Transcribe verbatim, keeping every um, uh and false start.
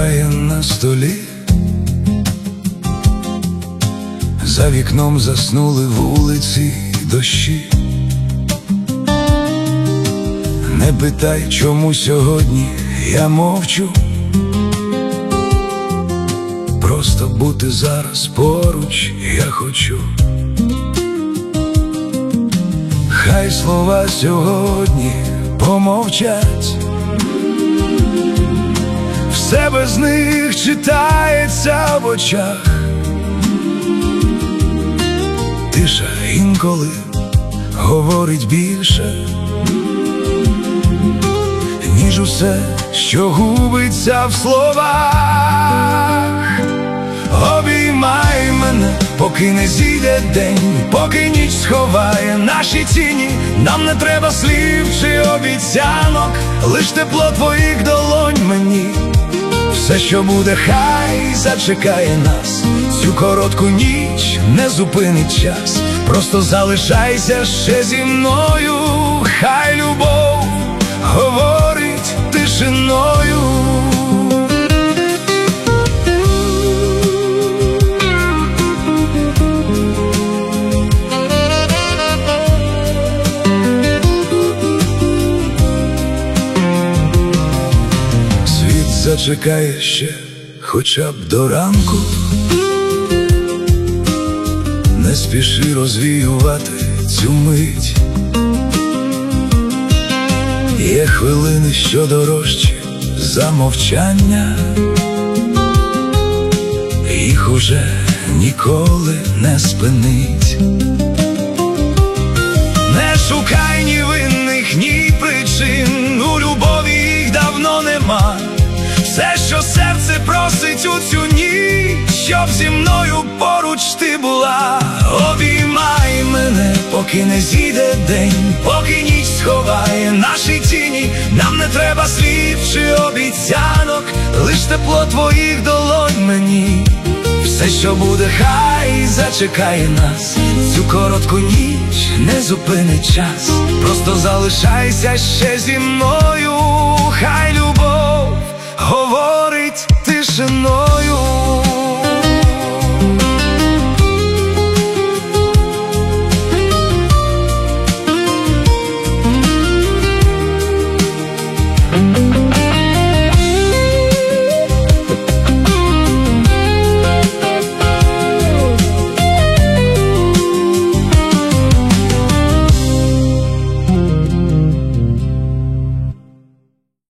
чекає на столі, за вікном заснули вулиці й дощі. Не питай, чому сьогодні я мовчу, просто бути зараз поруч я хочу. Хай слова сьогодні помовчать, все без них читається в очах. Тиша інколи говорить більше, ніж усе, що губиться в словах. Обіймай мене, поки не зійде день, поки ніч сховає наші тіні. Нам не треба слів чи обіцянок, лиш тепло твоїх долонь мені. Все, що буде, хай зачекає нас, цю коротку ніч не зупинить час. Просто залишайся ще зі мною, хай любов говорить тишиною. Світ зачекає ще хоча б до ранку, не спіши розвіювати цю мить. Є хвилини, що дорожчі за мовчання, їх уже ніколи не спинить. Не шукай ні винних, ні причин, у любові їх давно нема. Все, що серце просить у цю ніч, щоб зі мною поруч ти була. Обіймай мене, поки не зійде день, поки ніч сховає наші тіні. Нам не треба слів чи обіцянок, лиш тепло твоїх долонь мені. Все, що буде, хай зачекає нас, цю коротку ніч не зупинить час. Просто залишайся ще зі мною, хай любов говорить